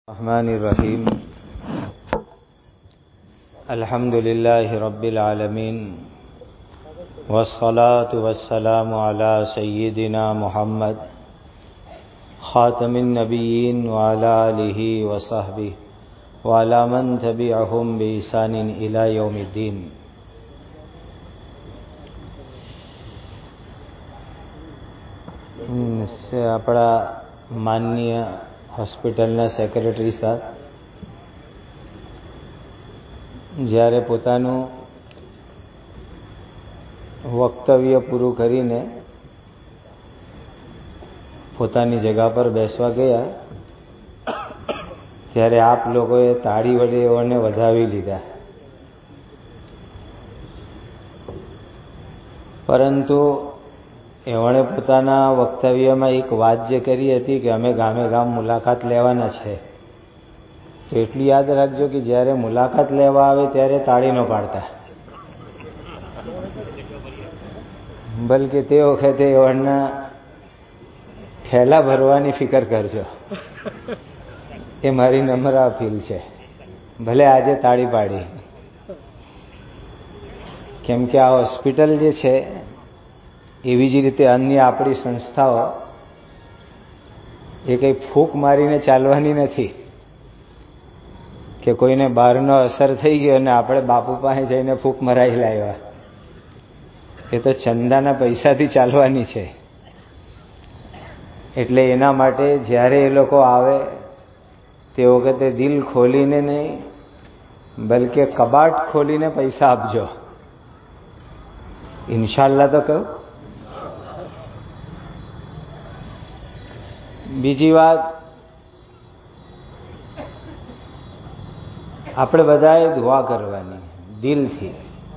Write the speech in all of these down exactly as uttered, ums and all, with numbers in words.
रहमानिर्रहीम अल्हम्दुलिल्लाहि रब्बिल आलमीन वस्सलातु वस्सलामु अला सय्यिदिना मुहम्मद खातमिन नबिय्यीन व अला आलिहि व सहबिहि व अला मन तबिअहुम बिइहसानिन इला यौमिद्दीन। अपना माननीय હોસ્પિટલના સેક્રેટરી સાહેબ જ્યારે પોતાનું વક્તવ્ય પૂરું કરીને પોતાની જગા પર બેસવા ગયા ત્યારે આપ લોકોએ તાળી વડે એઓને વધાવી લીધા, પરંતુ એમણે પોતાના વક્તવ્યમાં એક વાત જે કરી હતી કે અમે ગામે ગામ મુલાકાત લેવાના છે, તો એટલું યાદ રાખજો કે જ્યારે મુલાકાત લેવા આવે ત્યારે તાળી ન પાડતા, બલકે તે વખતે એમના ઠેલા ભરવાની ફિકર કરજો. એ મારી નમ્ર અપીલ છે. ભલે આજે તાળી પાડી, કેમ કે આ હોસ્પિટલ જે છે એવી જ રીતે અન્ય આપણી સંસ્થાઓ એ કંઈ ફૂંક મારીને ચાલવાની નથી કે કોઈને બહારનો અસર થઈ ગયો અને આપણે બાપુ પાસે જઈને ફૂંક મરાઈ લાવ્યા. એ તો ચંદાના પૈસાથી ચાલવાની છે. એટલે એના માટે જ્યારે એ લોકો આવે તે વખતે દિલ ખોલીને નહીં, બલકે કબાટ ખોલીને પૈસા આપજો. ઇન્શાલ્લાહ તો કહું. બીજી વાત, આપણે બધાએ દુઆ કરવાની દિલથી.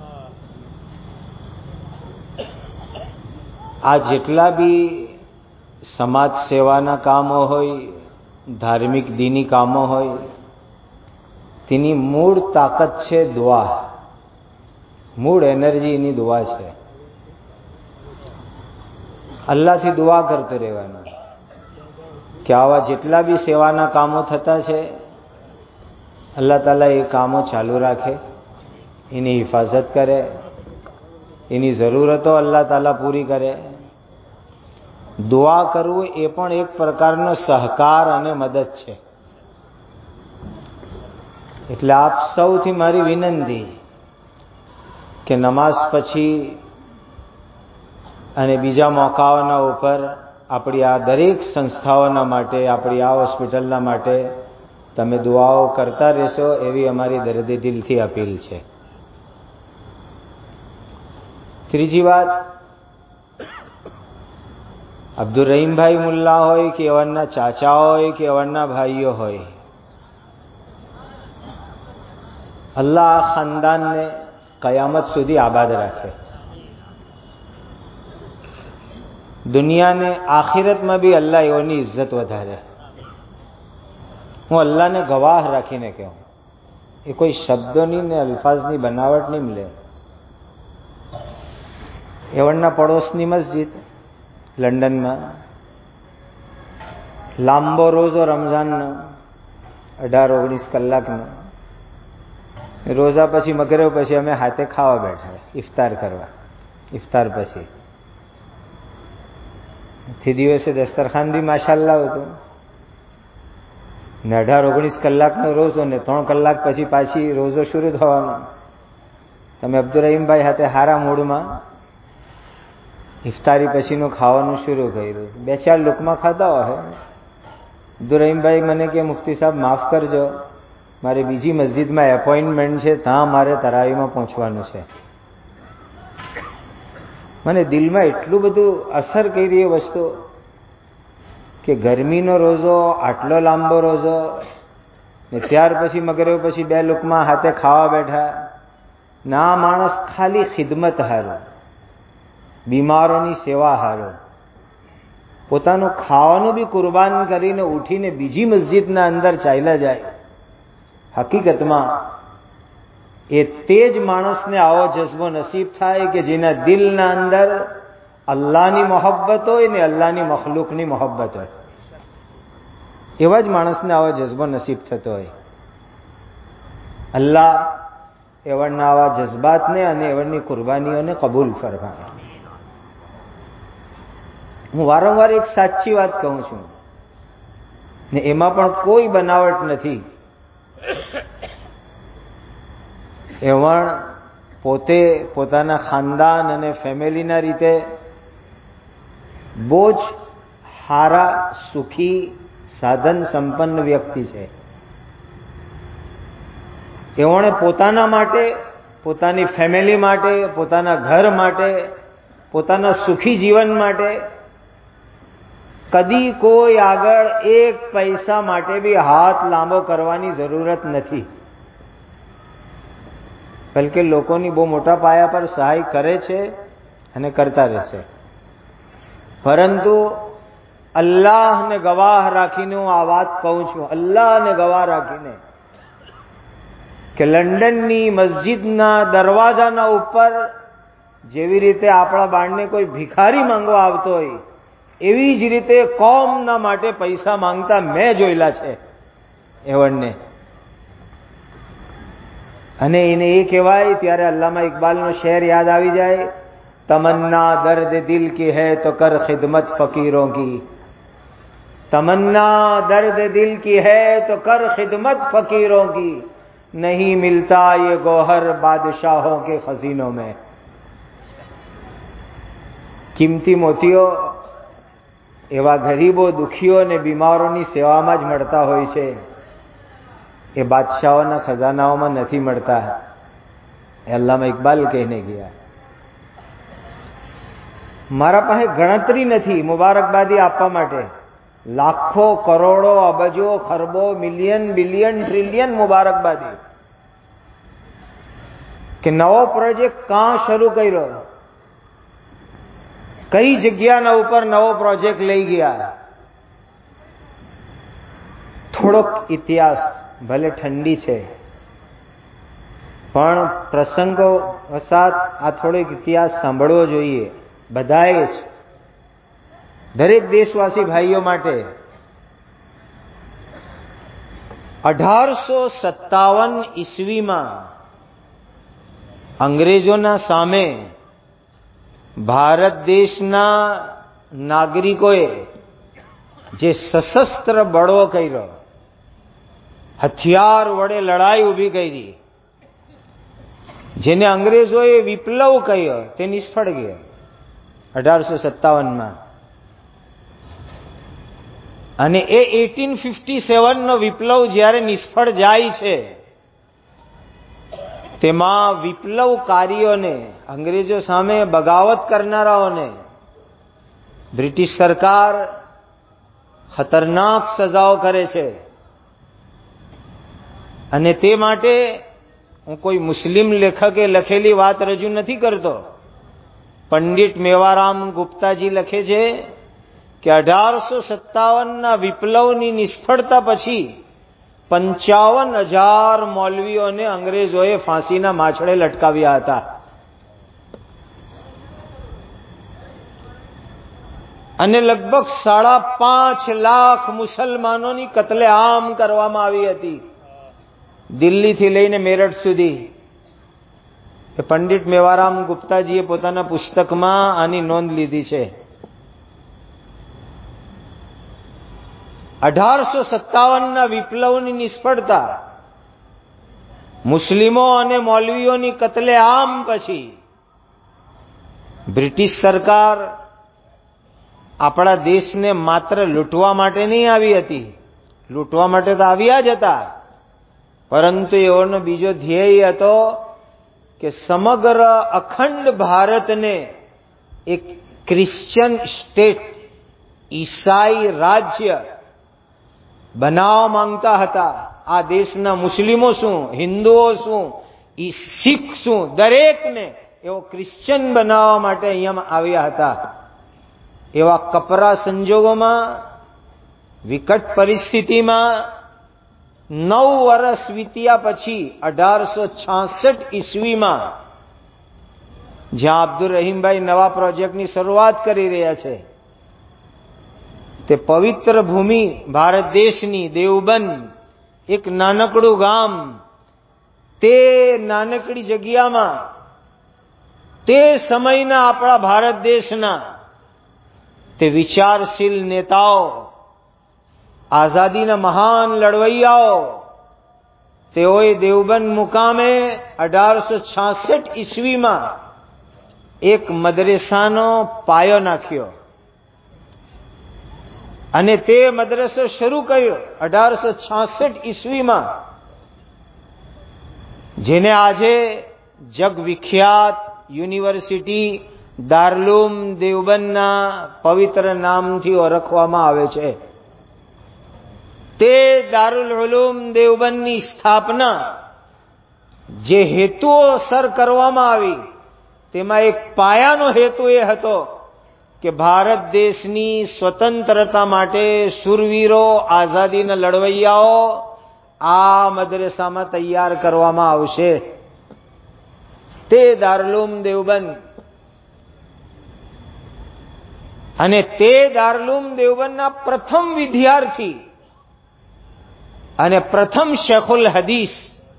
આ જેટલા બી સમાજ સેવાના કામો હોય, ધાર્મિક દીની કામો હોય, તેની મૂળ તાકાત છે દુઆ. મૂળ એનર્જી એની દુઆ છે. અલ્લાહથી દુઆ કરતો રહેવાનું કે આવા જેટલા બી સેવાના કામો થતા છે અલ્લાહ તાલા એ કામો ચાલુ રાખે, એની હિફાજત કરે, એની જરૂરતો અલ્લાહ તાલા પૂરી કરે. દુઆ કરવું એ પણ એક પ્રકારનો સહકાર અને મદદ છે. એટલે આપ સૌથી મારી વિનંતી કે નમાઝ પછી અને બીજા મોકાઓના ઉપર આપણી આ દરેક સંસ્થાઓના માટે, આપણી આ હોસ્પિટલના માટે તમે દુઆઓ કરતા રહેશો, એવી અમારી દર્દે દિલથી અપીલ છે. ત્રીજી વાત, અબ્દુલ રહીમભાઈ મુલ્લા હોય કે એવરના ચાચા હોય કે એવરના ભાઈઓ હોય, અલ્લાહ આ ખાનદાનને કયામત સુધી આબાદ રાખે. દુનિયાને આખિરતમાં બી અલ્લાહ એઓની ઇજ્જત વધારે. હું અલ્લાહને ગવાહ રાખીને કહું, એ કોઈ શબ્દોની ને અલ્ફાઝની બનાવટ નહીં મળે. એવણના પડોશની મસ્જિદ લંડનમાં લાંબો રોજો રમઝાનનો અઢાર ઓગણીસ કલાકનો રોજા પછી મગરિબ પછી અમે હાથે ખાવા બેઠા, ઇફતાર કરવા. ઇફતાર પછી થી દિવસે દસ્તરખાન બી માશાલ્લાહ હતું ને અઢાર ઓગણીસ કલાકનો રોજો ને ત્રણ કલાક પછી પાછી રોજો શરૂ થવાનો. તમે અબ્દુલ રહીમભાઈ હાથે હારા મૂડમાં ઇફતારી પછીનું ખાવાનું શરૂ કર્યું. બે ચાર લુકમાં ખાતા હોય. અબ્દુલ રહીમભાઈ મને કે મુફ્તી સાહેબ માફ કરજો, મારે બીજી મસ્જિદમાં એપોઇન્ટમેન્ટ છે, ત્યાં મારે તરાવીમાં પહોંચવાનું છે. મને દિલમાં એટલું બધું અસર કરી એ વસ્તુ કે ગરમીનો રોજો, આટલો લાંબો રોજો ને ત્યાર પછી મગરિબ પછી બે લુકમાં હાથે ખાવા બેઠા. ના માણસ ખાલી ખિદમત હારો, બીમારોની સેવા હારો પોતાનું ખાવાનું બી કુરબાન કરીને ઉઠીને બીજી મસ્જિદના અંદર ચાલ્યા જાય. હકીકતમાં એ તે જ માણસને આવો જજ્બો નસીબ થાય કે જેના દિલના અંદર અલ્લાહની મોહબ્બત હોય ને અલ્લાહની મખલુકની મોહબ્બત હોય. એવા જ માણસને આવો જજ્બો નસીબ થતો હોય. અલ્લાહ એવડના આવા જજ્બાતને અને એવડની કુરબાનીઓને કબૂલ ફરમાવે. હું વારંવાર એક સાચી વાત કહું છું ને એમાં પણ કોઈ બનાવટ નથી. એવણ પોતે પોતાના ખાનદાન અને ફેમિલીના રીતે બહુ જ સારા, સુખી, સાધન સંપન્ન વ્યક્તિ છે. એવણે પોતાના માટે, પોતાની ફેમિલી માટે, પોતાના ઘર માટે, પોતાના સુખી જીવન માટે કદી કોઈ આગળ એક પૈસા માટે બી હાથ લાંબો કરવાની જરૂરત નથી. બલકે લોકોની બહુ મોટા પાયા પર સહાય કરે છે અને કરતા રહેશે. પરંતુ અલ્લાહને ગવાહ રાખીને હું આ વાત કહું છું, અલ્લાહને ગવાહ રાખીને, કે લંડનની મસ્જિદના દરવાજાના ઉપર જેવી રીતે આપણા બાળને કોઈ ભિખારી માંગવા આવતો હોય, એવી જ રીતે કોમના માટે પૈસા માંગતા મેં જોયેલા છે એવણને. અને એને એ કહેવાય ત્યારે અલ્લામા ઇકબાલનો શેર યાદ આવી જાય, તમન્ના દર્દ દિલ કી હૈ તો કર ખિદમત ફકીરોं की, तमन्ना दर्द दिल की है तो कर खिदमत फकीरों की, नहीं मिलता ये गौहर बादशाहों के खजीनों में. કિંમતી મોતીઓ એવા ગરીબો, દુખીઓ અને બીમારોની સેવામાં જ મળતા હોય છે. એ બાદશાહોના ખજાનાઓમાં નથી મળતા. એ અલ્લામા ઇકબાલ કહીને ગયા. મારા પાસે ગણતરી નથી મુબારકબાદી આપવા માટે. લાખો, કરોડો, અબજો, ખરબો, મિલિયન, બિલિયન, ટ્રિલિયન મુબારકબાદી કે નવો પ્રોજેક્ટ કાં શરૂ કર્યો, કઈ જગ્યાના ઉપર નવો પ્રોજેક્ટ લઈ ગયા. થોડોક ઇતિહાસ ભલે ઠંડી છે પણ પ્રસંગો વસાત આ થોડોક ઇતિહાસ સાંભળવો જોઈએ બધાએ જ, દરેક દેશવાસી ભાઈઓ માટે. અઢારસો સત્તાવન ઈસવીમાં અંગ્રેજોના સામે ભારત દેશના નાગરિકોએ જે સશસ્ત્ર બળવો કર્યો, હથિયાર વડે લડાઈ ઊભી કરી, જેને અંગ્રેજોએ વિપ્લવ કહ્યો, તે નિષ્ફળ ગયો અઢારસો સત્તાવનમાં. અને એ એટીન ફિફ્ટી સેવન નો વિપ્લવ જ્યારે નિષ્ફળ જાય છે, તેમાં વિપ્લવકારીઓને, અંગ્રેજો સામે બગાવત કરનારાઓને બ્રિટિશ સરકાર ખતરનાક સજાઓ કરે છે. અને તે માટે હું કોઈ મુસ્લિમ લેખકે લખેલી વાત રજૂ નથી કરતો. પંડિત મેવારામ ગુપ્તાજી લખે છે કે અઢારસો સત્તાવનના વિપ્લવની નિષ્ફળતા પછી પંચાવન હજાર મૌલવીઓને અંગ્રેજોએ ફાંસીના માછડે લટકાવ્યા હતા. અને લગભગ સાડા પાંચ લાખ મુસલમાનોની કતલેઆમ કરવામાં આવી હતી, દિલ્હીથી લઈને મેરઠ સુધી. એ પંડિત મેવારામ ગુપ્તાજીએ પોતાના પુસ્તકમાં આની નોંધ લીધી છે. અઢારસો સત્તાવનના વિપ્લવની નિષ્ફળતા, મુસ્લિમો અને મૌલવીઓની કતલેઆમ પછી બ્રિટિશ સરકાર આપણા દેશને માત્ર લૂંટવા માટે નહીં આવી હતી, લૂંટવા માટે તો આવ્યા જ હતા, પરંતુ એઓનો બીજો ધ્યેય હતો કે સમગ્ર અખંડ ભારતને એક ક્રિશ્ચિયન સ્ટેટ, ઈસાઈ રાજ્ય બનાવવા માંગતા હતા. આ દેશના મુસ્લિમો શું, હિન્દુઓ શું, શીખ શું, દરેકને એવો ક્રિશ્ચિયન બનાવવા માટે અહીંયા આવ્યા હતા. એવા કપરા સંજોગોમાં, વિકટ પરિસ્થિતિમાં નવ વર્ષ વીત્યા પછી અઢારસો છાસઠ ઈસવીમાં જ્યાં અબ્દુલ રહીમભાઈ નવા પ્રોજેક્ટની શરૂઆત કરી રહ્યા છે, તે પવિત્ર ભૂમિ ભારત દેશની દેવબંદ, એક નાનકડું ગામ, તે નાનકડી જગ્યામાં તે સમયના આપણા ભારત દેશના તે વિચારશીલ નેતાઓ, આઝાદીના મહાન લડવૈયાઓ, તેઓએ દેવબંદ મુકામે અઢારસો છાસઠ ઈસ્વીમાં એક મદ્રેસાનો પાયો નાખ્યો અને તે મદ્રસો શરૂ કર્યો અઢારસો છાસઠ ઈસ્વીમાં, જેને આજે જગવિખ્યાત યુનિવર્સિટી દારૂલ દેવબંદના પવિત્ર નામથી ઓળખવામાં આવે છે. તે દારૂલ ઉલૂમ દેવબંદની સ્થાપના જે હેતુઓ સર કરવામાં આવી, તેમાં એક પાયાનો હેતુ એ હતો કે ભારત દેશની સ્વતંત્રતા માટે શૂરવીરો, આઝાદીના લડવૈયાઓ આ મદ્રસામાં તૈયાર કરવામાં આવશે. તે દારૂલ દેવબંદ અને તે દારૂલ દેવબંદના પ્રથમ વિદ્યાર્થી અને પ્રથમ શેખુલ હદીસ,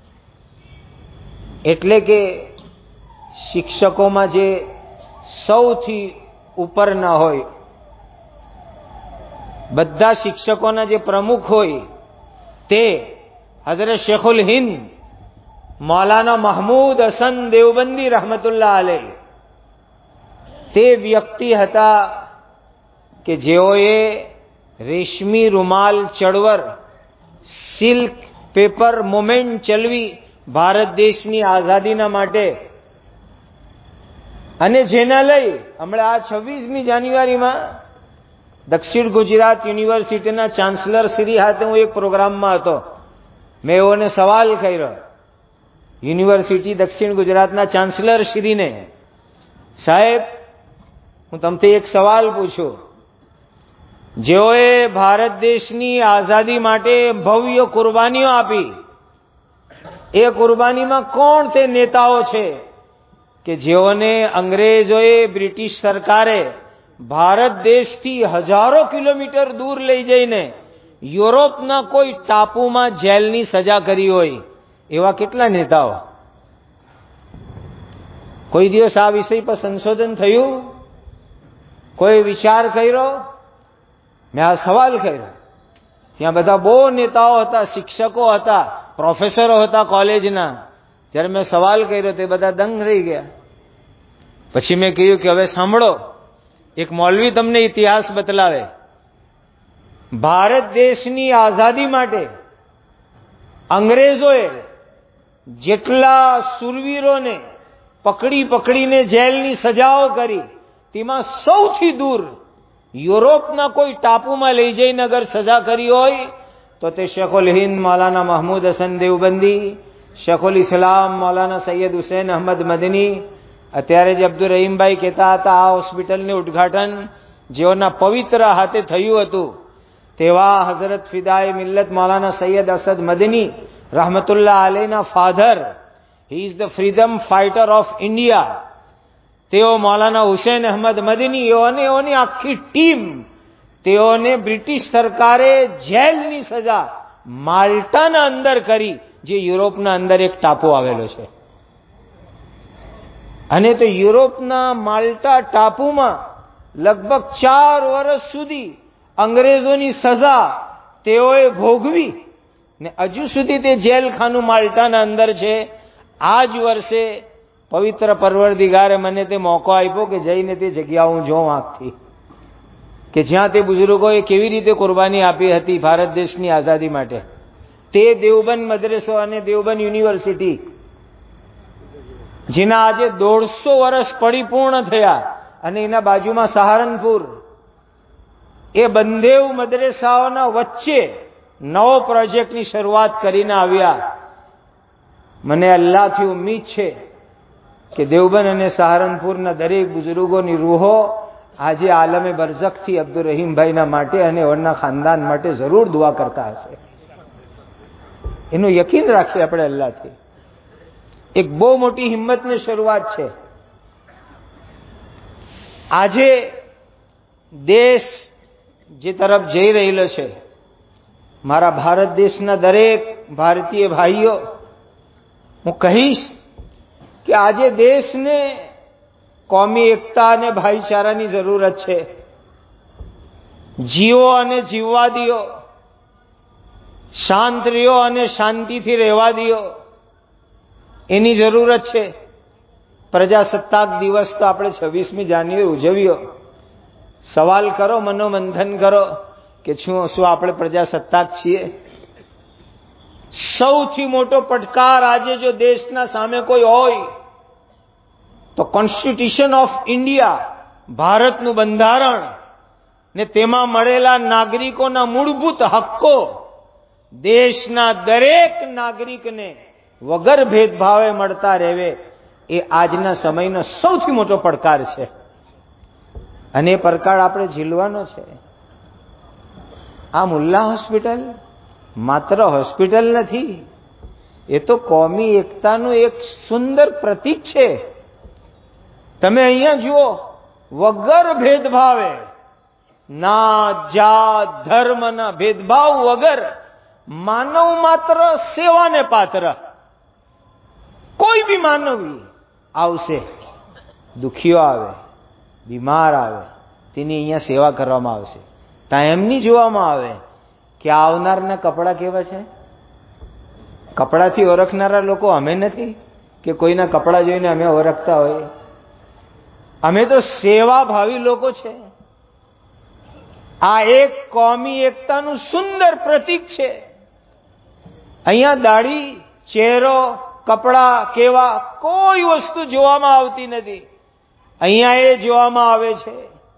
એટલે કે શિક્ષકોમાં જે સૌથી ઉપરના હોય, બધા શિક્ષકોના જે પ્રમુખ હોય, તે હઝરત શેખુલ હિન્દ મૌલાના મહમૂદ હસન દેવબંદી રહમતુલ્લાહ અલૈહ, તે વ્યક્તિ હતા કે જેઓએ રેશમી રૂમાલ ચળવળ, સિલ્ક પેપર મુવમેન્ટ ચલવી ભારત દેશની આઝાદીના માટે, અને જેના લઈ હમણાં આ છવ્વીસમી જાન્યુઆરીમાં દક્ષિણ ગુજરાત યુનિવર્સિટીના ચાન્સલર શ્રી હાથે હું એક પ્રોગ્રામમાં હતો. મેં એઓને સવાલ કર્યો, યુનિવર્સિટી દક્ષિણ ગુજરાતના ચાન્સલર શ્રીને, સાહેબ હું તમને એક સવાલ પૂછું, જેઓએ ભારત દેશની આઝાદી માટે ભવ્ય કુરબાનીઓ આપી, એ કુરબાનીમાં કોણ તે નેતાઓ છે કે જેઓને અંગ્રેજોએ, બ્રિટિશ સરકારે ભારત દેશથી હજારો કિલોમીટર દૂર લઈ જઈને યુરોપના કોઈ ટાપુમાં જેલની સજા કરી હોય? એવા કેટલા નેતાઓ? કોઈ દિવસ આ વિષય પર સંશોધન થયું? કોઈ વિચાર કર્યો? મેં આ સવાલ કર્યો. ત્યાં બધા બહુ નેતાઓ હતા, શિક્ષકો હતા, પ્રોફેસરો હતા કોલેજના. જ્યારે મેં સવાલ કર્યો તે બધા દંગ રહી ગયા. પછી મેં કહ્યું કે હવે સાંભળો, એક મૌલવી તમને ઇતિહાસ બતલાવે. ભારત દેશની આઝાદી માટે અંગ્રેજોએ જેટલા સુરવીરોને પકડી પકડીને જેલની સજાઓ કરી, તેમાં સૌથી દૂર યુરોપના કોઈ ટાપુમાં લઈ જઈને અગર સજા કરી હોય તો તે શેખુલ હિન્દ મૌલાના મહમૂદ હસન દેવબંદી, શેખુલ ઇસ્લામ મૌલાના સૈયદ હુસૈન અહમદ મદની, અત્યારે જે અબ્દુલ રહીમભાઈ કહેતા હતા આ હોસ્પિટલનું ઉદ્ઘાટન જેઓના પવિત્ર હાથે થયું હતું, તેવા હઝરત ફિદાએ મિલ્લત મૌલાના સૈયદ અસદ મદની રહમતુલ્લાહ અલૈહના father, he is the freedom fighter of India, તેઓ મૌલાના હુસૈન અહમદ મદની, એઓને એઓની આખી ટીમ, તેઓને બ્રિટિશ સરકારે જેલની સજા માલ્ટાના અંદર કરી, જે યુરોપના અંદર એક ટાપુ આવેલો છે. અને તે યુરોપના માલ્ટા ટાપુમાં લગભગ ચાર વર્ષ સુધી અંગ્રેજોની સજા તેઓએ ભોગવી ને હજુ સુધી તે જેલખાનું માલ્ટાના અંદર છે. આ જ વર્ષે પવિત્ર પરવરદિગારે મને તે મોકો આપ્યો કે જઈને તે જગ્યા હું જોઉં આંખથી, કે જ્યાં તે બુઝુર્ગોએ કેવી રીતે કુરબાની આપી હતી ભારત દેશની આઝાદી માટે. તે દેવબંદ મદ્રસો અને દેવબંદ યુનિવર્સિટી, જેના આજે દોઢસો વર્ષ પરિપૂર્ણ થયા, અને એના બાજુમાં સહારનપુર, એ બંદેવ મદ્રસાઓના વચ્ચે નવો પ્રોજેક્ટની શરૂઆત કરીને આવ્યા. મને અલ્લાહથી ઉમ્મીદ છે કે દેવબંદ અને સહારનપુરના દરેક બુઝુર્ગોની રૂહો આજે આલમે બરઝખથી અબ્દુલ રહીમભાઈના માટે અને એમના ખાનદાન માટે જરૂર દુઆ કરતા હશે. એનું યકીન રાખીએ આપણે અલ્લાહથી. એક બહુ મોટી હિંમતની શરૂઆત છે. આજે દેશ જે તરફ જઈ રહેલો છે, મારા ભારત દેશના દરેક ભારતીય ભાઈઓ, હું કહીશ કે આજે દેશને કોમી એકતા અને ભાઈચારાની જરૂરત છે. જીવો અને જીવવા દિયો, શાંત રહ્યો અને શાંતિથી રહેવા દિયો, એની જરૂરત છે. પ્રજાસત્તાક દિવસ તો આપણે છવ્વીસમી જાન્યુઆરી ઉજવ્યો. સવાલ કરો, મનોમંથન કરો કે શું શું આપણે પ્રજાસત્તાક છીએ? સૌથી મોટો પડકાર આજે જો દેશના સામે કોઈ હોય તો કોન્સ્ટિટ્યુશન ઓફ ઇન્ડિયા, ભારતનું બંધારણ ને તેમાં મળેલા નાગરિકોના મૂળભૂત હક્કો દેશના દરેક નાગરિકને વગર ભેદભાવે મળતા રહેવે, એ આજના સમયનો સૌથી મોટો પડકાર છે. અને એ પડકાર આપણે ઝીલવાનો છે. આ મુલ્લા હોસ્પિટલ માત્ર હોસ્પિટલ નથી, એ તો કોમી એકતાનું એક સુંદર પ્રતીક છે. તમે અહીંયા જુઓ, વગર ભેદભાવે, ના જાત ધર્મના ભેદભાવ વગર માનવ માત્ર સેવાને પાત્ર કોઈ બી માનવી આવશે. દુખીઓ આવે, બીમાર આવે, તેની અહીંયા સેવા કરવામાં આવશે. ત્યાં એમ નહીં જોવામાં આવે કે આવનારના કપડાં કેવા છે. કપડાથી ઓળખનારા લોકો અમે નથી કે કોઈના કપડાં જોઈને અમે ઓળખતા હોય. અમે તો સેવાભાવી લોકો છે. આ એક કોમી એકતાનું સુંદર પ્રતીક છે. અહીંયા દાઢી, ચહેરો, કપડા કેવા કોઈ વસ્તુ જોવામાં આવતી નથી. અહીંયા એ જોવામાં આવે છે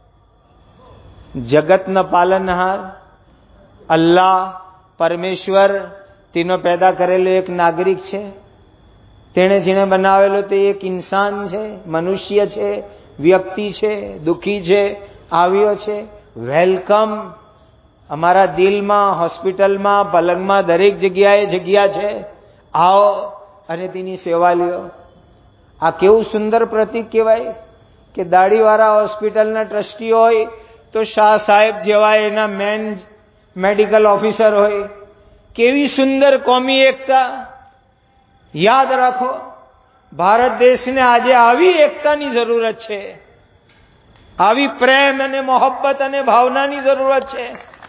જગતના પાલનહાર અલ્લાહ પરમેશ્વર, તેનો પેદા કરેલો એક નાગરિક છે. તેણે જેને બનાવેલો તે એક ઇન્સાન છે, મનુષ્ય છે, વ્યક્તિ છે, દુઃખી છે, આવ્યો છે. વેલકમ. અમારા દિલમાં, હોસ્પિટલમાં, પલંગમાં, દરેક જગ્યાએ જગ્યા છે. આવો અને તેની સેવા લ્યો. આ કેવું સુંદર પ્રતીક કહેવાય કે દાઢીવાળા હોસ્પિટલના ટ્રસ્ટી હોય તો શાહ સાહેબ જેવા એના મેન મેડિકલ ઓફિસર હોય. કેવી સુંદર કોમી એકતા. યાદ રાખો, ભારત દેશને આજે આવી એકતાની જરૂરત છે, આવી પ્રેમ અને મોહબ્બત અને ભાવનાની જરૂરત છે.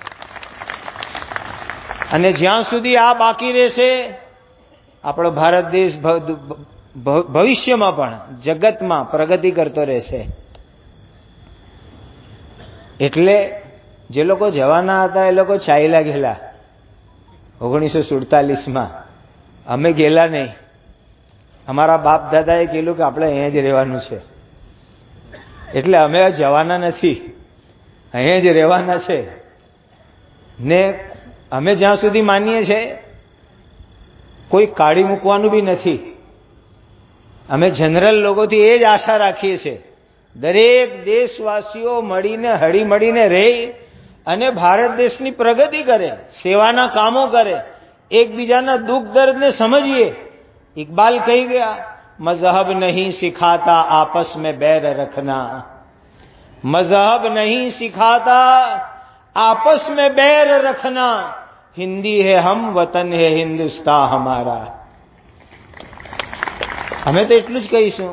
અને જ્યાં સુધી આ બાકી રહેશે, આપણો ભારત દેશ ભવિષ્યમાં પણ જગતમાં પ્રગતિ કરતો રહેશે. એટલે જે લોકો જવાના હતા એ લોકો ચાલ્યા ગયેલા ઓગણીસો સુડતાલીસમાં. અમે ગયેલા નહીં. અમારા બાપ દાદાએ કહેલું કે આપણે અહીંયા જ રહેવાનું છે, એટલે અમે જવાના નથી, અહીંયા જ રહેવાના છે. ને અમે જ્યાં સુધી માનીએ છીએ કોઈ કાઢી મૂકવાનું બી નથી. અમે જનરલ લોકોથી એ જ આશા રાખીએ છીએ દરેક દેશવાસીઓ મળીને હળી મળીને રહે અને ભારત દેશની પ્રગતિ કરે, સેવાના કામો કરે, એકબીજાના દુઃખ દર્દને સમજીએ. ઇકબાલ કહી ગયા, મઝહબ નહીં સિખાતા આપસ में बैर रखना, मजहब नहीं सिखाता आपस में बैर रखना, हिंदी है हम वतन है हिंदुस्तान हमारा. અમે તો એટલું જ કહીશું.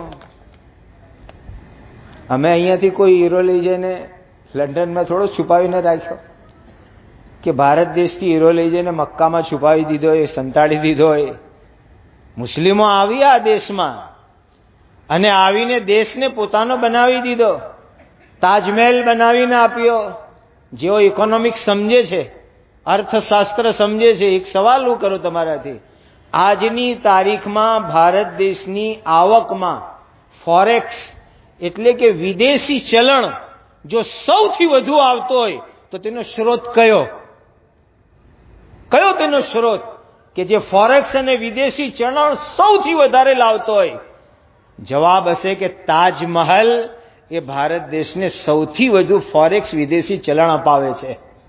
અમે અહીંયાથી કોઈ હીરો લઈ જઈને લંડનમાં થોડો છુપાવીને રાખ્યો કે ભારત દેશથી હીરો લઈ જઈને મક્કામાં છુપાવી દીધો હોય, સંતાડી દીધો હોય. મુસ્લિમો આવી આ દેશમાં અને આવીને દેશને પોતાનો બનાવી દીધો, તાજમહેલ બનાવીને આપ્યો. જેઓ ઇકોનોમિક્સ સમજે છે, અર્થશાસ્ત્ર સમજે છે, એક સવાલ હું કરું તમારાથી, આજની તારીખમાં ભારત દેશની આવકમાં ફોરેક્સ એટલે કે વિદેશી ચલણ જો સૌથી વધુ આવતો હોય તો તેનો સ્ત્રોત કયો? કયો તેનો સ્ત્રોત કે જે ફોરેક્સ અને વિદેશી ચલણ સૌથી વધારે લાવતો હોય? જવાબ હશે કે તાજમહલ એ ભારત દેશને સૌથી વધુ ફોરેક્સ વિદેશી ચલણ અપાવે છે.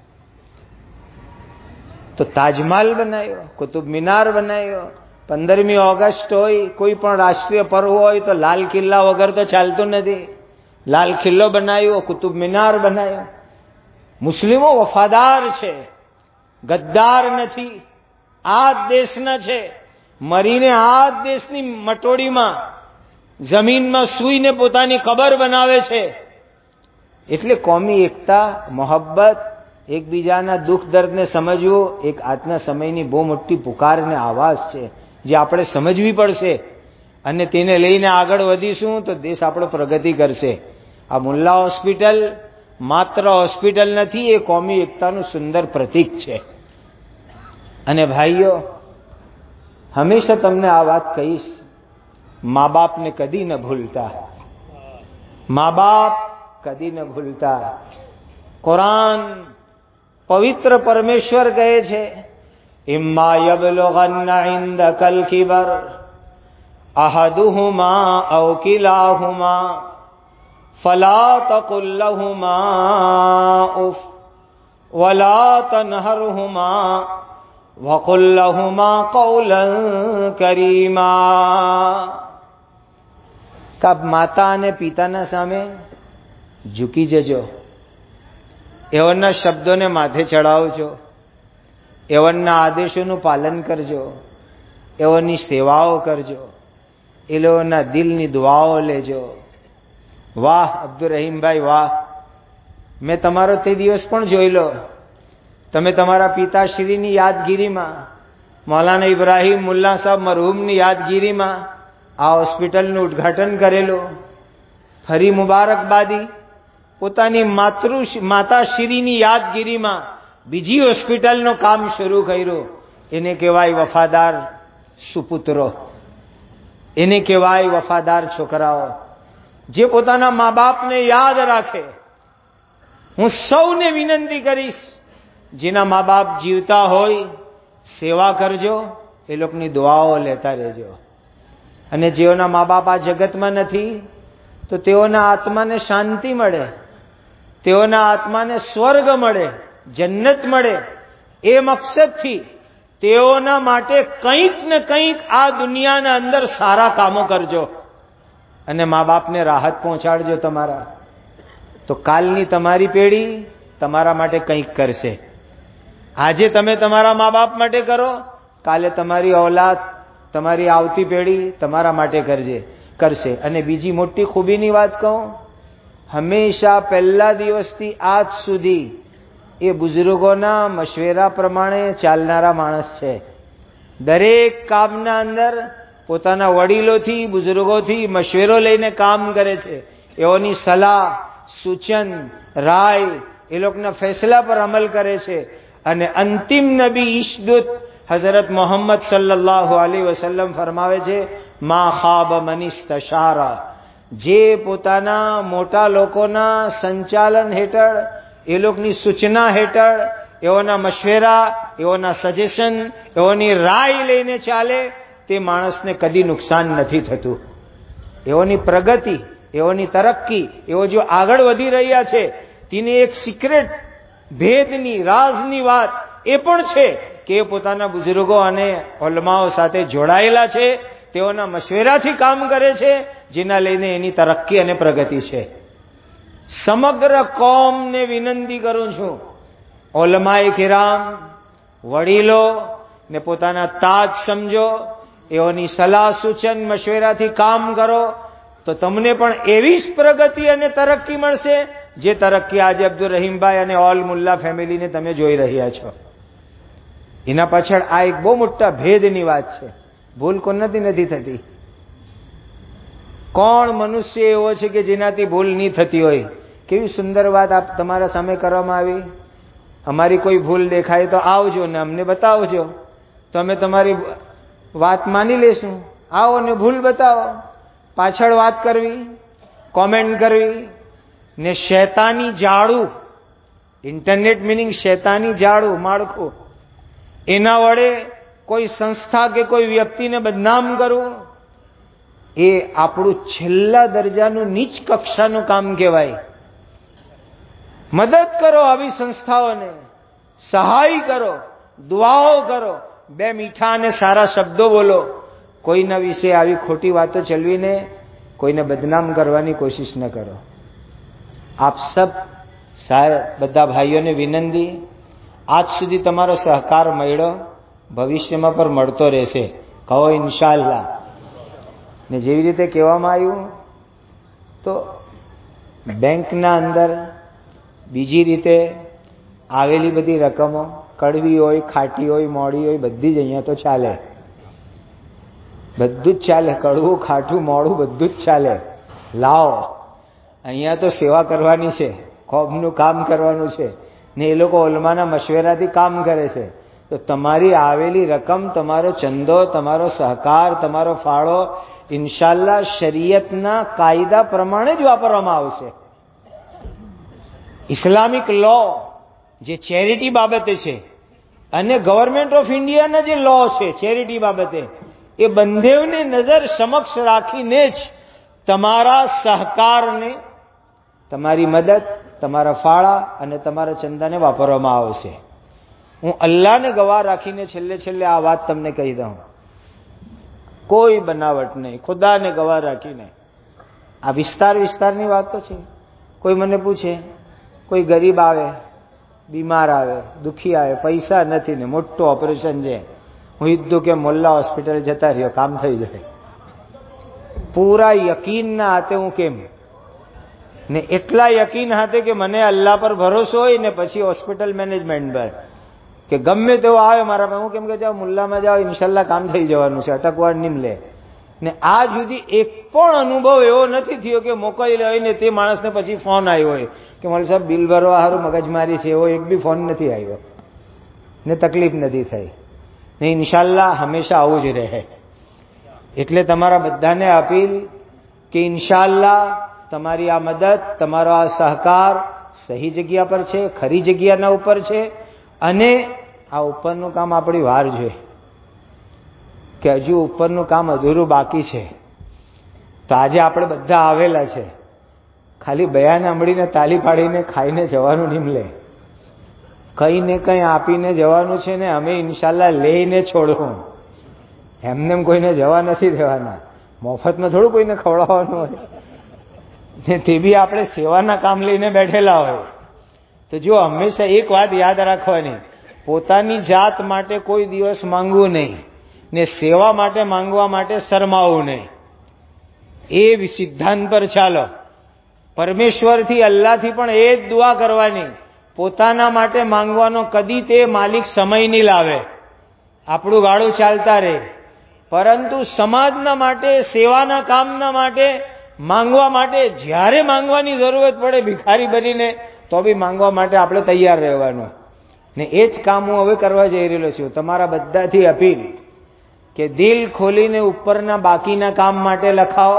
તો તાજમહલ બનાવ્યો, કુતુબ મિનાર બનાવ્યો. પંદરમી ઓગસ્ટ હોય, કોઈ પણ રાષ્ટ્રીય પર્વ હોય તો લાલ કિલ્લા વગર તો ચાલતું નથી. લાલ કિલ્લો બનાવ્યો, કુતુબ મિનાર બનાવ્યો. મુસ્લિમો વફાદાર છે, ગદ્દાર નથી, આ દેશના છે, મરીને આ દેશની મટોડીમાં જમીનમાં સૂઈને પોતાની કબર બનાવે છે. એટલે કોમી એકતા, મોહબ્બત, એકબીજાના દુઃખ દર્દને સમજવું એક આજના સમયની બહુ મોટી પુકાર અને આવાજ છે, જે આપણે સમજવી પડશે. અને તેને લઈને આગળ વધીશું તો દેશ આપણો પ્રગતિ કરશે. આ મુલ્લા હોસ્પિટલ માત્ર હોસ્પિટલ નથી, એ કોમી એકતાનું સુંદર પ્રતીક છે. અને ભાઈઓ, હંમેશા તમને આ વાત કહીશ, મા બાપને કદી ન ભૂલતા, મા બાપ કદી ન ભૂલતા. કુરાન પવિત્ર પરમેશ્વર કહે છે, ઇમ્મા યબલુગન્ના ઇન્દકલ કિબર અહદુહુમા ઔ કિલાહુમા ફલા તકુલ લહુમા ઉફ વલા તનહરહુમા વકુલ લહુમા કૌલન કરીમા. કબ માતા અને પિતાના સામે ઝૂકી જજો, એવરના શબ્દોને માથે ચડાવજો, એવરના આદેશોનું પાલન કરજો, એવોની સેવાઓ કરજો, એ લોકોના દિલની દુઆઓ લેજો. વાહ અબ્દુલ રહીમભાઈ, વાહ! મેં તમારો તે દિવસ પણ જોઈ લો. તમે તમારા પિતાશ્રીની યાદગીરીમાં, મૌલાના ઇબ્રાહીમ મુલ્લા સાહેબ મરહૂમની યાદગીરીમાં આ હોસ્પિટલનું ઉદ્ઘાટન કરેલું. ફરી મુબારકબાદી પોતાની માતૃ માતાશ્રીની યાદગીરીમાં બીજી હોસ્પિટલનું કામ શરૂ કર્યું. એને કહેવાય વફાદાર સુપુત્રો, એને કહેવાય વફાદાર છોકરાઓ, જે પોતાના મા બાપને યાદ રાખે. હું સૌને વિનંતી કરીશ, જેના મા બાપ જીવતા હોય સેવા કરજો, એ લોકોની દુઆઓ લેતા રહેજો. અને જેઓના મા બાપ આ જગતમાં નથી, તો તેઓના આત્માને શાંતિ મળે, તેઓના આત્માને સ્વર્ગ મળે, જન્નત મળે, એ મકસદથી તેઓના માટે કંઈક ને કંઈક આ દુનિયાના અંદર સારા કામો કરજો. અને મા બાપને રાહત પહોંચાડજો તમારા. તો કાલની તમારી પેઢી તમારા માટે કંઈક કરશે. આજે તમે તમારા મા બાપ માટે કરો, કાલે તમારી ઔલાદ, તમારી આવતી પેઢી તમારા માટે કરજે કરશે. અને બીજી મોટી ખૂબીની વાત કહું, હંમેશા પહેલા દિવસથી આજ સુધી એ બુઝુર્ગોના મશવેરા પ્રમાણે ચાલનારા માણસ છે. દરેક કામના અંદર પોતાના વડીલોથી, બુઝુર્ગોથી મશવેરો લઈને કામ કરે છે. એઓની સલાહ, સૂચન, રાય, એ લોકોના ફેસલા પર અમલ કરે છે. અને અંતિમ નબી ઈશદૂત હઝરત મોહમ્મદ સલ્લલ્લાહુ અલૈહિ વસલ્લમ ફરમાવે છે, મા ખાબ મનિસ્તશારા, જે પોતાના મોટા લોકોના સંચાલન હેઠળ, એ લોકોની સૂચના હેઠળ, એઓના મશવેરા, એઓના સજેશન, એઓની રાય લઈને ચાલે, તે માણસને કદી નુકસાન નથી થતું. એઓની પ્રગતિ, એઓની તરક્કી, એઓ જો આગળ વધી રહ્યા છે, તેની એક સિક્રેટ, ભેદની, રાજની વાત એ પણ છે કે એ પોતાના બુઝુર્ગો અને ઉલમાઓ સાથે જોડાયેલા છે, તેઓના મશવેરાથી કામ કરે છે, જેના લઈને એની તરક્કી અને પ્રગતિ છે. સમગ્ર કોમને વિનંતી કરું છું, ઉલમાએ કિરામ, વડીલો ને પોતાના તાજ સમજો, એઓની સલાહ, સૂચન, મશવેરાથી કામ કરો, તો તમને પણ એવી જ પ્રગતિ અને તરક્કી મળશે જે તરક્કી આજે અબ્દુલ રહીમભાઈ અને ઓલ મુલ્લા ફેમિલીને તમે જોઈ રહ્યા છો. એના પાછળ આ એક બહુ મોટા ભેદની વાત છે. ભૂલ કોનાથી નથી થતી? કોણ મનુષ્ય એવો છે કે જેનાથી ભૂલ નહીં થતી હોય? કેવી સુંદર વાત આપ તમારા સામે કરવામાં આવી. અમારી કોઈ ભૂલ દેખાય તો આવજો ને અમને બતાવજો, તો અમે તમારી વાત માની લેશું. આવો ને ભૂલ બતાવો. પાછળ વાત કરવી, કોમેન્ટ કરવી ને શૈતાની જાળું, ઇન્ટરનેટ મિનિંગ શૈતાની જાળું માળખું, એના વડે કોઈ સંસ્થા કે કોઈ વ્યક્તિને બદનામ કરવું, એ આપણું છેલ્લા દરજાનું નીચ કક્ષાનું કામ કહેવાય. મદદ કરો આવી સંસ્થાઓને, સહાય કરો, દુઆઓ કરો, બે મીઠા અને સારા શબ્દો બોલો. કોઈના વિશે આવી ખોટી વાતો ચલવીને કોઈને બદનામ કરવાની કોશિશ ન કરો. આપ સબ સાહેબ બધા ભાઈઓને વિનંતી, આજ સુધી તમારો સહકાર મળ્યો, ભવિષ્યમાં પણ મળતો રહેશે. કહો ઇન્શાઅલ્લાહ. ને જેવી રીતે કહેવામાં આવ્યું તો બેંકના અંદર બીજી રીતે આવેલી બધી રકમો કડવી હોય, ખાટી હોય, મોડી હોય, બધી જ અહીંયા તો ચાલે. બધું જ ચાલે. કડવું, ખાટું, મોડું બધું જ ચાલે. લાવો, અહીંયા તો સેવા કરવાની છે, ખોબનું કામ કરવાનું છે ને એ લોકો ઓલમાના મશવરાથી કામ કરે છે. તો તમારી આવેલી રકમ, તમારો ચંદો, તમારો સહકાર, તમારો ફાળો ઇન્શાઅલ્લાહ શરીયતના કાયદા પ્રમાણે જ વાપરવામાં આવશે. ઇસ્લામિક લો જે ચેરિટી બાબતે છે અને ગવર્મેન્ટ ઓફ ઇન્ડિયાના જે લો છે ચેરિટી બાબતે, એ બંનેને નજર સમક્ષ રાખીને જ તમારા સહકારને, તમારી મદદ, તમારા ફાળા અને તમારા ચંદાને વાપરવામાં આવશે. હું અલ્લાહને ગવાહ રાખીને છેલ્લે છેલ્લે આ વાત તમને કહી દઉં, કોઈ બનાવટ નહીં, ખુદાને ગવાહ રાખીને. આ વિસ્તાર વિસ્તારની વાતો છે. કોઈ મને પૂછે, કોઈ ગરીબ આવે, બીમાર આવે, દુખી આવે, પૈસા નથી ને મોટું ઓપરેશન છે, હું કીધું કે મોલ્લા હોસ્પિટલ જતા રહ્યો, કામ થઈ જાય. પૂરા યકીનના હાથે હું કેમ ને એટલા યકીન હાથે કે મને અલ્લાહ પર ભરોસો હોય ને પછી હોસ્પિટલ મેનેજમેન્ટ પર કે ગમે તેવો આવે મારા પાસે, હું કેમ કે જાઓ મુલ્લામાં જાઓ, ઇન્શાલ્લાહ કામ થઈ જવાનું છે, અટકવા નિમ લે. ને આ સુધી એક પણ અનુભવ એવો નથી થયો કે મોકલી હોય ને તે માણસને પછી ફોન આવ્યો હોય કે મોલ સાહેબ બિલ ભરવા સારું મગજમારી છે, એવો એક બી ફોન નથી આવ્યો ને તકલીફ નથી થઈ ને. ઇન્શાલ્લાહ હંમેશા આવું જ રહે. એટલે તમારા બધાને અપીલ કે ઇન્શાઅલ્લાહ તમારી આ મદદ, તમારો આ સહકાર સહી જગ્યા પર છે, ખરી જગ્યાના ઉપર છે. અને આ ઉપરનું કામ આપણી વાર છે કે હજુ ઉપરનું કામ અધૂરું બાકી છે. તો આજે આપણે બધા આવેલા છે, ખાલી બયાન સાંભળીને તાલી પાડીને ખાઈને જવાનું નહીં લે, કંઈ ને કંઈ આપીને જવાનું છે ને અમે ઇન્શાઅલ્લાહ લઈને છોડવું. એમને કોઈને જવા નથી દેવાના, મફતમાં થોડું કોઈને ખવડાવવાનું હોય ને, તે બી આપણે સેવાના કામ લઈને બેઠેલા હોય. તો જો હંમેશા એક વાત યાદ રાખવાની, પોતાની જાત માટે કોઈ દિવસ માંગવું નહીં ને સેવા માટે માંગવા માટે શરમાવું નહીં. એ સિદ્ધાંત પર ચાલો. પરમેશ્વરથી, અલ્લાહથી પણ એ જ દુઆ કરવાની. પોતાના માટે માંગવાનો કદી તે માલિક સમય નહીં લાવે, આપણું ગાડું ચાલતા રહે. પરંતુ સમાજના માટે, સેવાના કામના માટે, માંગવા માટે જ્યારે માંગવાની જરૂરત પડે ભિખારી બનીને તો બી માંગવા માટે આપણે તૈયાર રહેવાનું. ને એ જ કામ હું હવે કરવા જઈ રહેલો છું. તમારા બધાથી અપીલ કે દિલ ખોલીને ઉપરના બાકીના કામ માટે લખાવો,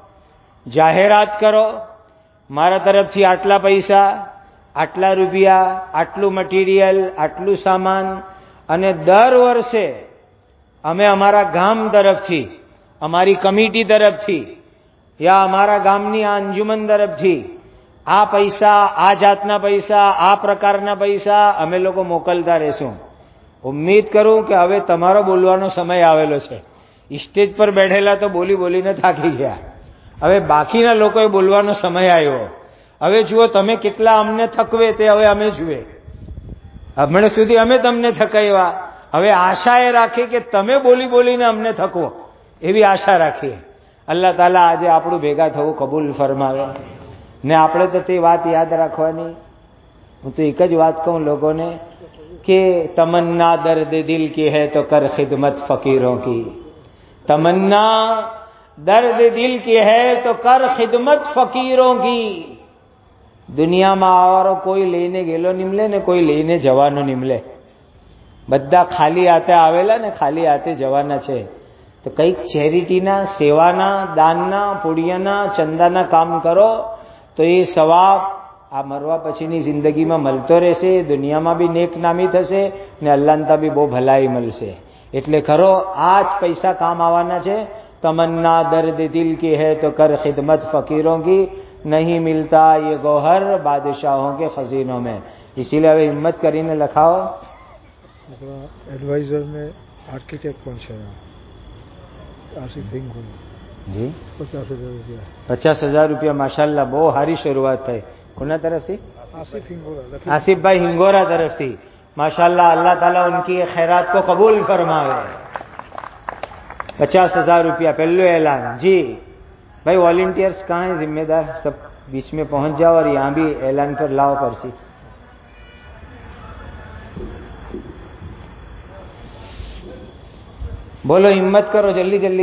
જાહેરાત કરો, મારા તરફથી આટલા પૈસા, આટલા રૂપિયા, આટલું મટીરિયલ, આટલું સામાન. અને દર વર્ષે અમે અમારા ગામ તરફથી, અમારી કમિટી તરફથી યા અમારા ગામની આ અંજુમન તરફથી આ પૈસા, આ જાતના પૈસા, આ પ્રકારના પૈસા અમે લોકો મોકલતા રહેશું. ઉમ્મીદ કરું કે હવે તમારો બોલવાનો સમય આવેલો છે. સ્ટેજ પર બેઠેલા તો બોલી બોલીને થાકી ગયા, હવે બાકીના લોકોએ બોલવાનો સમય આવ્યો. હવે જુઓ તમે કેટલા અમને થકવે તે હવે અમે જુએ. હમણાં સુધી અમે તમને થકાવ્યા, હવે આશા એ રાખીએ કે તમે બોલી બોલીને અમને થકવો, એવી આશા રાખીએ. અલ્લાહ તાલા આજે આપણું ભેગા થવું કબૂલ ફરમાવે ને આપણે તો તે વાત યાદ રાખવાની. હું તો એક જ વાત કહું લોકોને કે તમન્ના દર્દ દિલ કી હૈ તો કર ખિદમત ફકીરોं की, तमन्ना दर्द दिल की है तो कर खिदमत फकीरों की. દુનિયામાં આવારો કોઈ લઈને ગયેલો નિમલે ને કોઈ લઈને જવાનો નિમલે, બધા ખાલી હાથે આવેલા ને ખાલી હાથે જવાના છે. તો કંઈક ચેરિટીના, સેવાના, દાનના, પુણ્યના, ચંદાના કામ કરો તો એ સવાબ આ મરવા પછીની જિંદગીમાં મળતો રહેશે, દુનિયામાં બી નેક નામી થશે ને અલ્લાહના બી બહુ ભલાઈ મળશે. એટલે ખરો આ જ પૈસા કામ આવવાના છે. તમન્ના દર્દ દિલ की है तो कर खिदमत फकीरों की, नहीं मिलता ये गौहर बादशाहों के खजीनों में. इसीलिए હવે હિંમત કરીને લખાવો. એડવાઇઝર में આર્કિટેક્ટ પણ છે આસિફ સિંઘ જી, પચાસ હજાર રૂપિયા પચાસ હજાર રૂપિયા માશાલ્લાહ, બહુ સારી શરૂઆત થઈ. કોના તરફથી? आसिफ हिंगोरा आसिफ भाई हिंगोरा तरफ थी। माशाल्लाह, अल्लाह ताला उनकी खैरात को कबूल फरमावे। पचास हजार रुपया पहले ऐलान जी। भाई वॉलंटियर्स कहाँ है, जिम्मेदार सब बीच में पहुंच जाओ और यहाँ भी ऐलान पर लाओ पर्ची। बोलो, हिम्मत करो, जल्दी जल्दी।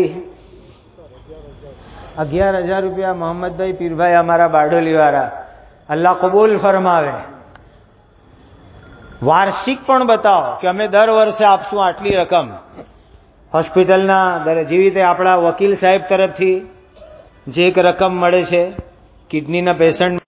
अग्यार हजार रुपया मोहम्मद भाई पीर भाई हमारा बारडोली वाला, अल्लाह कबूल फरमावे। वार्षिक पण बताओ कि अमे दर वर्षे आपशुं आटली रकम। હોસ્પિટલના જેવી રીતે આપણા વકીલ સાહેબ તરફથી જે એક રકમ મળે છે કિડનીના પેશન્ટ